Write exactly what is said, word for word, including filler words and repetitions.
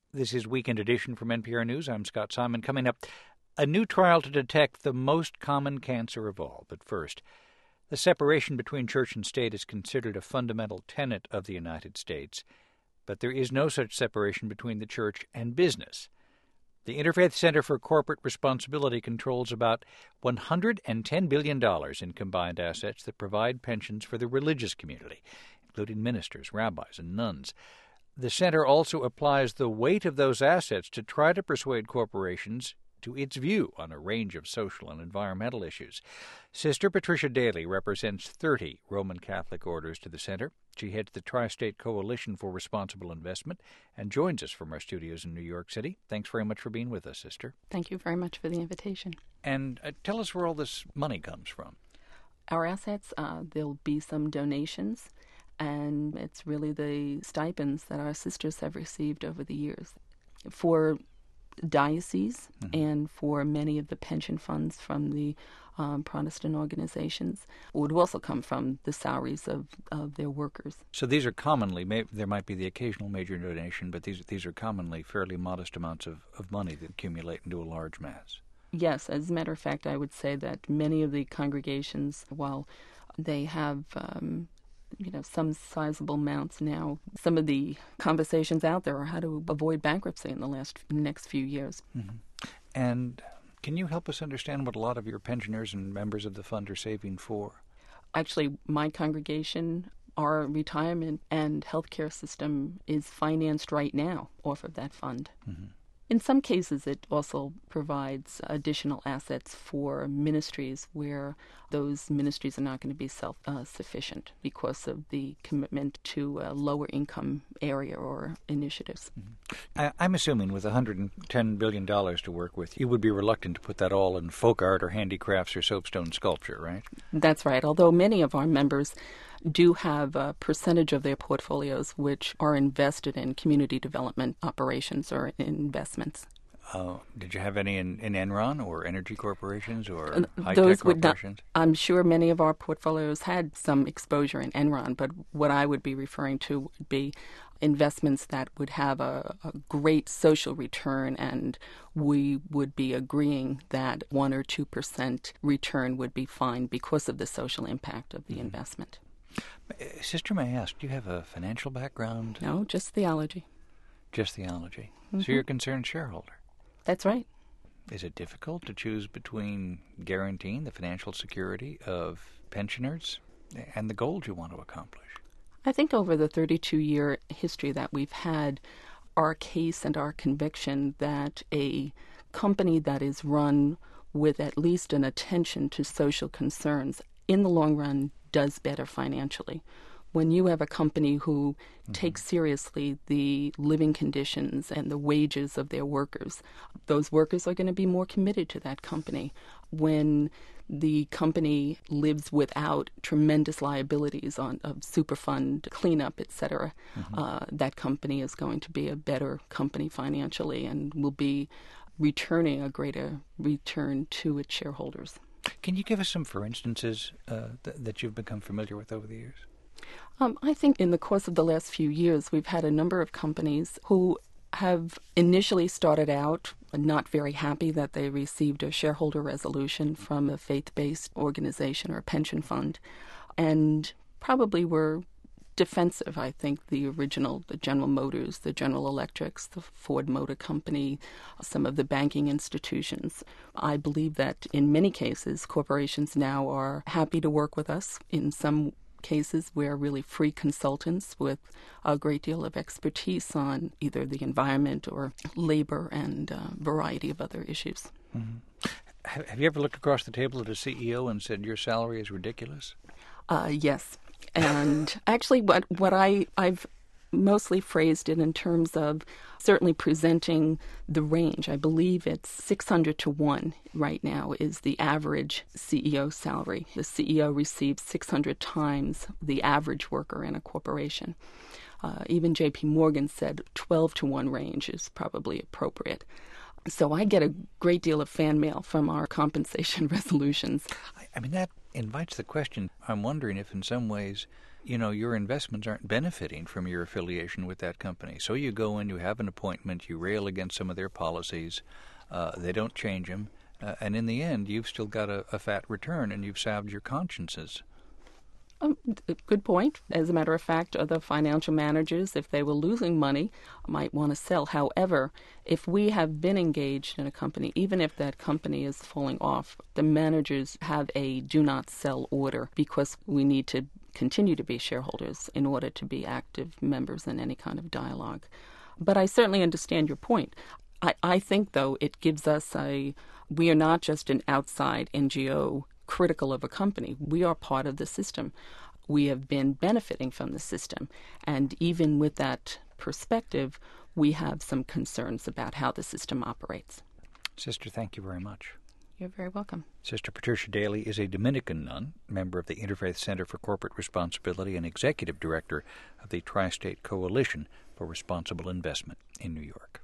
This is Weekend Edition from N P R News. I'm Scott Simon. Coming up, a new trial to detect the most common cancer of all. But first, the separation between church and state is considered a fundamental tenet of the United States, but there is no such separation between the church and business. The Interfaith Center for Corporate Responsibility controls about one hundred ten billion dollars in combined assets that provide pensions for the religious community, including ministers, rabbis, and nuns. The center also applies the weight of those assets to try to persuade corporations to its view on a range of social and environmental issues. Sister Patricia Daly represents thirty Roman Catholic orders to the center. She heads the Tri-State Coalition for Responsible Investment and joins us from our studios in New York City. Thanks very much for being with us, Sister. Thank you very much for the invitation. And uh, tell us where all this money comes from. Our assets, uh, there'll be some donations, and it's really the stipends that our sisters have received over the years. For dioceses mm-hmm. and for many of the pension funds from the um, Protestant organizations would also come from the salaries of, of their workers. So these are commonly, may, there might be the occasional major donation, but these these are commonly fairly modest amounts of, of money that accumulate into a large mass. Yes, as a matter of fact, I would say that many of the congregations, while they have um, you know, some sizable amounts now, some of the conversations out there are how to avoid bankruptcy in the last next few years. Mm-hmm. And can you help us understand what a lot of your pensioners and members of the fund are saving for? Actually, my congregation, our retirement and healthcare system is financed right now off of that fund. Mm-hmm. In some cases, it also provides additional assets for ministries where those ministries are not going to be self-sufficient uh, because of the commitment to a lower-income area or initiatives. Mm-hmm. I, I'm assuming with one hundred ten billion dollars to work with, you would be reluctant to put that all in folk art or handicrafts or soapstone sculpture, right? That's right, although many of our members do have a percentage of their portfolios which are invested in community development operations or investments. Uh, did you have any in, in Enron or energy corporations or uh, high-tech those would corporations? Not, I'm sure many of our portfolios had some exposure in Enron, but what I would be referring to would be investments that would have a, a great social return, and we would be agreeing that one or two percent return would be fine because of the social impact of the mm-hmm. investment. Sister, may I ask, do you have a financial background? No, just theology. Just theology. Mm-hmm. So you're a concerned shareholder. That's right. Is it difficult to choose between guaranteeing the financial security of pensioners and the goals you want to accomplish? I think over the thirty-two-year history that we've had, our case and our conviction that a company that is run with at least an attention to social concerns in the long run does better financially. When you have a company who mm-hmm. takes seriously the living conditions and the wages of their workers, those workers are going to be more committed to that company. When the company lives without tremendous liabilities on of Superfund cleanup, et cetera, mm-hmm. uh, that company is going to be a better company financially and will be returning a greater return to its shareholders. Can you give us some for instances uh, th- that you've become familiar with over the years? Um, I think in the course of the last few years, we've had a number of companies who have initially started out not very happy that they received a shareholder resolution from a faith-based organization or a pension fund, and probably were defensive. I think the original, the General Motors, the General Electrics, the Ford Motor Company, some of the banking institutions. I believe that in many cases, corporations now are happy to work with us. In some cases, we're really free consultants with a great deal of expertise on either the environment or labor and a variety of other issues. Mm-hmm. Have you ever looked across the table at a C E O and said, your salary is ridiculous? Uh, yes. And actually, what what I, I've mostly phrased it in terms of certainly presenting the range. I believe it's six hundred to one right now is the average C E O salary. The C E O receives six hundred times the average worker in a corporation. Uh, even J P Morgan said twelve to one range is probably appropriate. So I get a great deal of fan mail from our compensation resolutions. I, I mean, that invites the question. I'm wondering if in some ways you know, your investments aren't benefiting from your affiliation with that company. So you go in, you have an appointment, you rail against some of their policies, uh, they don't change them, uh, and in the end, you've still got a, a fat return, and you've salved your consciences. Um, good point. As a matter of fact, the financial managers, if they were losing money, might want to sell. However, if we have been engaged in a company, even if that company is falling off, the managers have a do not sell order because we need to continue to be shareholders in order to be active members in any kind of dialogue. But I certainly understand your point. I, I think, though, it gives us a, we are not just an outside N G O critical of a company. We are part of the system. We have been benefiting from the system. And even with that perspective, we have some concerns about how the system operates. Sister, thank you very much. You're very welcome. Sister Patricia Daly is a Dominican nun, member of the Interfaith Center for Corporate Responsibility and executive director of the Tri-State Coalition for Responsible Investment in New York.